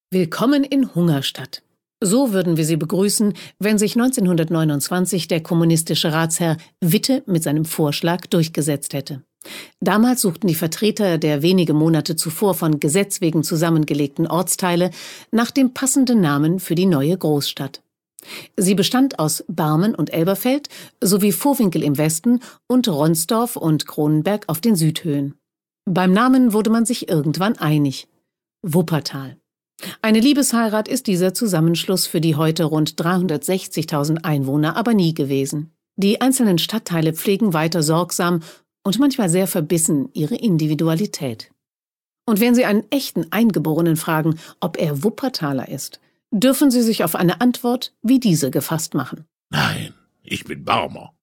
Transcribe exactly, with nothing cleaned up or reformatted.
Willkommen in Hungerstadt. So würden wir Sie begrüßen, wenn sich neunzehnhundertneunundzwanzig der kommunistische Ratsherr Witte mit seinem Vorschlag durchgesetzt hätte. Damals suchten die Vertreter der wenige Monate zuvor von Gesetz wegen zusammengelegten Ortsteile nach dem passenden Namen für die neue Großstadt. Sie bestand aus Barmen und Elberfeld sowie Vohwinkel im Westen und Ronsdorf und Cronenberg auf den Südhöhen. Beim Namen wurde man sich irgendwann einig: Wuppertal. Eine Liebesheirat ist dieser Zusammenschluss für die heute rund dreihundertsechzigtausend Einwohner aber nie gewesen. Die einzelnen Stadtteile pflegen weiter sorgsam und manchmal sehr verbissen ihre Individualität. Und wenn Sie einen echten Eingeborenen fragen, ob er Wuppertaler ist, dürfen Sie sich auf eine Antwort wie diese gefasst machen: Nein, ich bin Barmer.